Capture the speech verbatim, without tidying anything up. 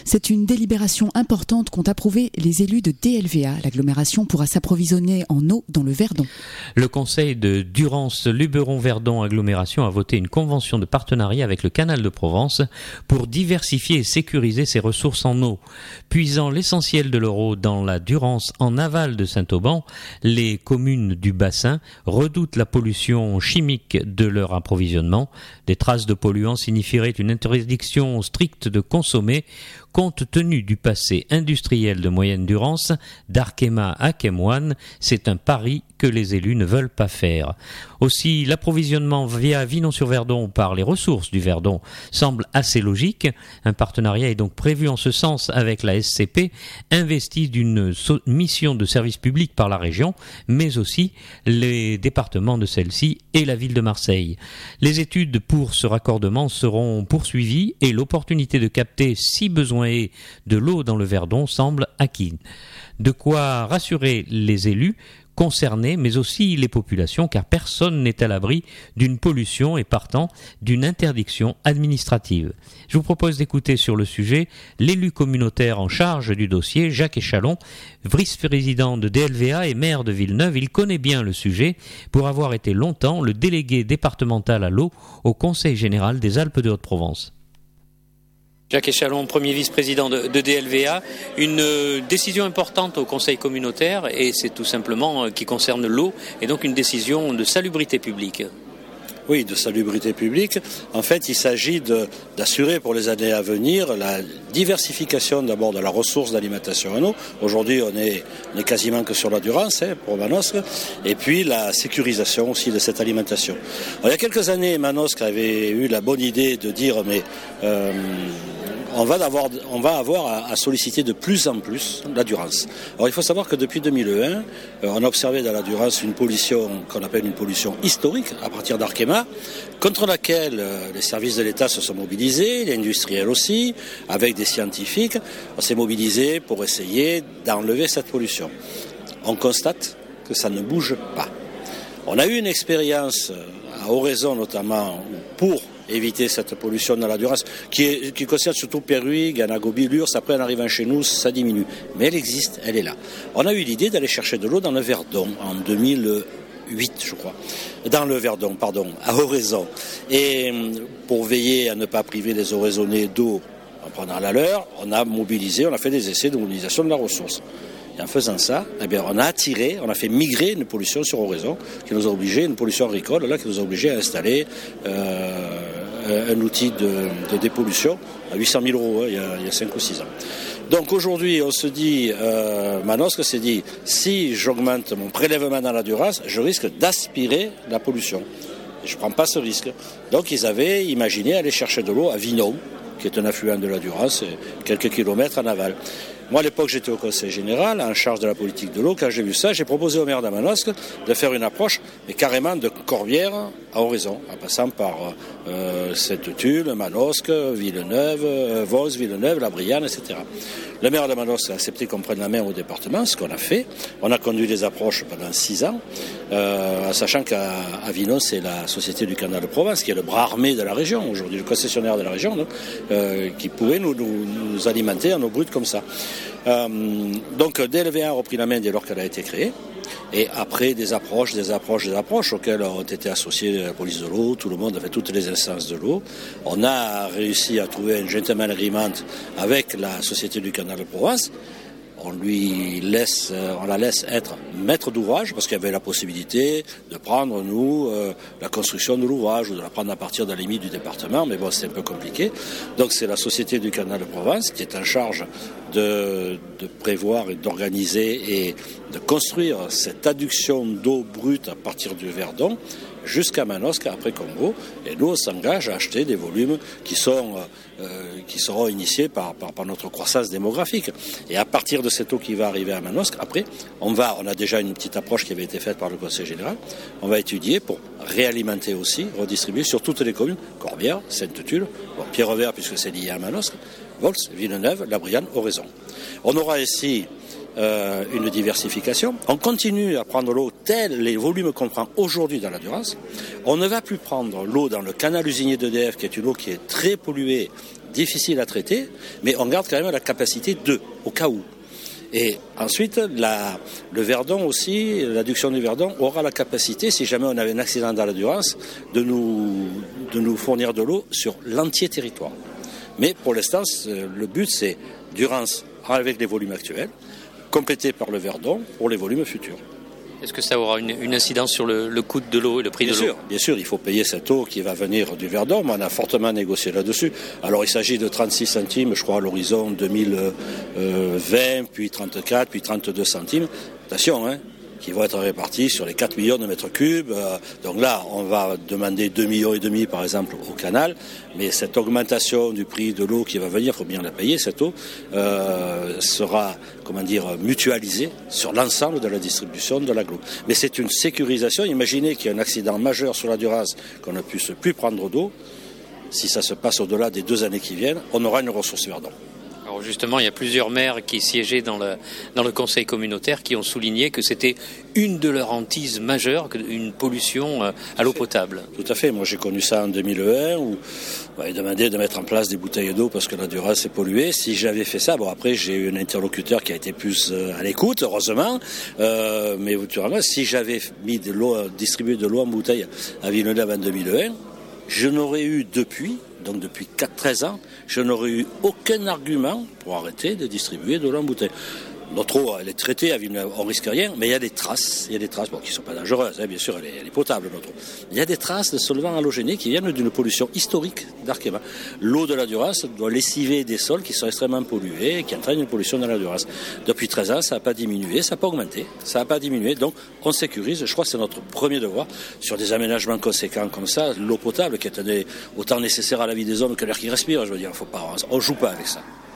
C'est une délibération importante qu'ont approuvée les élus de D L V A. L'agglomération pourra s'approvisionner en eau dans le Verdon. Le conseil de Durance-Luberon-Verdon Agglomération a voté une convention de partenariat avec le Canal de Provence pour diversifier et sécuriser ses ressources en eau. Puisant l'essentiel de leur eau dans la Durance en aval de Saint-Auban, les communes du bassin redoutent la pollution chimique de leur approvisionnement. Des traces de polluants signifieraient une interdiction stricte de consommer compte tenu du passé industriel de Moyenne Durance, d'Arkema à Kemoine. C'est un pari que les élus ne veulent pas faire. Aussi, l'approvisionnement via Vinon-sur-Verdon par les ressources du Verdon semble assez logique. Un partenariat est donc prévu en ce sens avec la S C P, investie d'une so- mission de service public par la région, mais aussi les départements de celle-ci et la ville de Marseille. Les études pour ce raccordement seront poursuivies et l'opportunité de capter, si besoin est, de l'eau dans le Verdon semble acquise. De quoi rassurer les élus concernés, mais aussi les populations, car personne n'est à l'abri d'une pollution et partant d'une interdiction administrative. Je vous propose d'écouter sur le sujet l'élu communautaire en charge du dossier, Jacques Échalon, vice-président de D L V A et maire de Villeneuve. Il connaît bien le sujet pour avoir été longtemps le délégué départemental à l'eau au Conseil général des Alpes de Haute-Provence. Jacques Échalon, premier vice-président de, de D L V A, une euh, décision importante au conseil communautaire et c'est tout simplement euh, qui concerne l'eau et donc une décision de salubrité publique. Oui, de salubrité publique. En fait, il s'agit de, d'assurer pour les années à venir la diversification d'abord de la ressource d'alimentation en eau. Aujourd'hui, on est, on est quasiment que sur la Durance, hein, pour Manosque, et puis la sécurisation aussi de cette alimentation. Alors, il y a quelques années, Manosque avait eu la bonne idée de dire, mais euh, on va avoir, on va avoir à, à solliciter de plus en plus la Durance. Alors, il faut savoir que depuis deux mille un, euh, on a observé dans la Durance une pollution qu'on appelle une pollution historique à partir d'Arkema, contre laquelle euh, les services de l'État se sont mobilisés, les industriels aussi, avec des scientifiques. On s'est mobilisés pour essayer d'enlever cette pollution. On constate que ça ne bouge pas. On a eu une expérience à Oraison notamment pour éviter cette pollution dans la Durance, qui, est, qui concerne surtout Perruig, Anagobi, Lurs. Après, en arrivant chez nous, ça diminue. Mais elle existe, elle est là. On a eu l'idée d'aller chercher de l'eau dans le Verdon en deux mille huit, je crois. Dans le Verdon, pardon, à Oraison. Et pour veiller à ne pas priver les Oraisonnais d'eau en prenant la leur, on a mobilisé, on a fait des essais de mobilisation de la ressource. Et en faisant ça, eh bien, on a attiré, on a fait migrer une pollution sur Oraison, qui nous a obligé, une pollution agricole, là, qui nous a obligé à installer euh, un outil de, de dépollution à huit cent mille euros, hein, il, y a, il y a cinq ou six ans. Donc aujourd'hui, on se dit, euh, Manosque s'est dit, si j'augmente mon prélèvement dans la Durance, je risque d'aspirer la pollution. Et je ne prends pas ce risque. Donc ils avaient imaginé aller chercher de l'eau à Vinon, qui est un affluent de la Durance, quelques kilomètres en aval. Moi, à l'époque, j'étais au Conseil général, en charge de la politique de l'eau. Quand j'ai vu ça, j'ai proposé au maire de Manosque de faire une approche, mais carrément de Corbière à Oraison, en passant par euh, Sainte-Tulle, Manosque, Villeneuve, euh, Vos, Villeneuve, La Brianne, et cetera. Le maire de Manosque a accepté qu'on prenne la main au département, ce qu'on a fait. On a conduit des approches pendant six ans, euh, en sachant qu'à à Vinon, c'est la Société du Canal de Provence, qui est le bras armé de la région, aujourd'hui le concessionnaire de la région, donc, euh, qui pouvait nous, nous, nous alimenter en eau brute comme ça. Euh, donc D L V A a repris la main dès lors qu'elle a été créée. Et après des approches, des approches, des approches auxquelles ont été associés la police de l'eau, tout le monde, enfin toutes les instances de l'eau, on a réussi à trouver un gentleman agreement avec la Société du Canal de Provence. On lui laisse, on la laisse être maître d'ouvrage parce qu'il y avait la possibilité de prendre, nous, euh, la construction de l'ouvrage ou de la prendre à partir de la limite du département, mais bon, c'est un peu compliqué. Donc c'est la Société du Canal de Provence qui est en charge de, de prévoir et d'organiser et de construire cette adduction d'eau brute à partir du Verdon jusqu'à Manosque, après Congo, et nous on s'engage à acheter des volumes qui sont euh, qui seront initiés par, par, par notre croissance démographique. Et à partir de cette eau qui va arriver à Manosque, après, on va, on a déjà une petite approche qui avait été faite par le Conseil général, on va étudier pour réalimenter aussi, redistribuer sur toutes les communes, Corbière, Sainte-Tulle, bon, Pierrevert puisque c'est lié à Manosque, Vols, Villeneuve, La Brianne, Oraison. On aura ici Euh, une diversification. On continue à prendre l'eau tels les volumes qu'on prend aujourd'hui dans la Durance. On ne va plus prendre l'eau dans le canal usinier d'E D F, qui est une eau qui est très polluée difficile à traiter, mais on garde quand même la capacité de, au cas où. Et ensuite, la, le Verdon aussi, l'adduction du Verdon aura la capacité, si jamais on avait un accident dans la Durance, de nous, de nous fournir de l'eau sur l'entier territoire. Mais pour l'instant, le but c'est Durance avec les volumes actuels, complété par le Verdon pour les volumes futurs. Est-ce que ça aura une, une incidence sur le, le coût de l'eau et le prix bien de sûr, l'eau ? Bien sûr, il faut payer cette eau qui va venir du Verdon, mais on a fortement négocié là-dessus. Alors il s'agit de trente-six centimes, je crois, à l'horizon deux mille vingt, puis trente-quatre, puis trente-deux centimes. Attention, hein, qui vont être répartis sur les quatre millions de mètres cubes. Donc là, on va demander deux millions et demi, par exemple, au canal. Mais cette augmentation du prix de l'eau qui va venir, il faut bien la payer, cette eau, euh, sera, comment dire, mutualisée sur l'ensemble de la distribution de l'agglo. Mais c'est une sécurisation. Imaginez qu'il y a un accident majeur sur la Durance, qu'on ne puisse plus prendre d'eau. Si ça se passe au-delà des deux années qui viennent, on aura une ressource Verdon. Alors justement, il y a plusieurs maires qui siégeaient dans le, dans le conseil communautaire qui ont souligné que c'était une de leurs hantises majeures, une pollution à l'eau potable. Tout à fait. Moi, j'ai connu ça en deux mille un où on m'avait demandé de mettre en place des bouteilles d'eau parce que la Durance est polluée. Si j'avais fait ça, bon après, j'ai eu un interlocuteur qui a été plus à l'écoute, heureusement. Euh, mais si j'avais mis de l'eau, distribué de l'eau en bouteille à Villeneuve en deux mille un, je n'aurais eu depuis, donc depuis treize ans, je n'aurais eu aucun argument pour arrêter de distribuer de l'eau en bouteille. Notre eau, elle est traitée, on risque rien, mais il y a des traces, il y a des traces, bon, qui ne sont pas dangereuses, hein, bien sûr, elle est, elle est potable, notre eau. Il y a des traces de solvants halogénés qui viennent d'une pollution historique d'Arkema. L'eau de la Durance doit lessiver des sols qui sont extrêmement pollués et qui entraînent une pollution dans la Durance. Depuis treize ans, ça n'a pas diminué, ça n'a pas augmenté, ça n'a pas diminué, donc on sécurise, je crois que c'est notre premier devoir, sur des aménagements conséquents comme ça, l'eau potable qui est autant nécessaire à la vie des hommes que l'air qu'ils respirent, je veux dire, faut pas, on ne joue pas avec ça.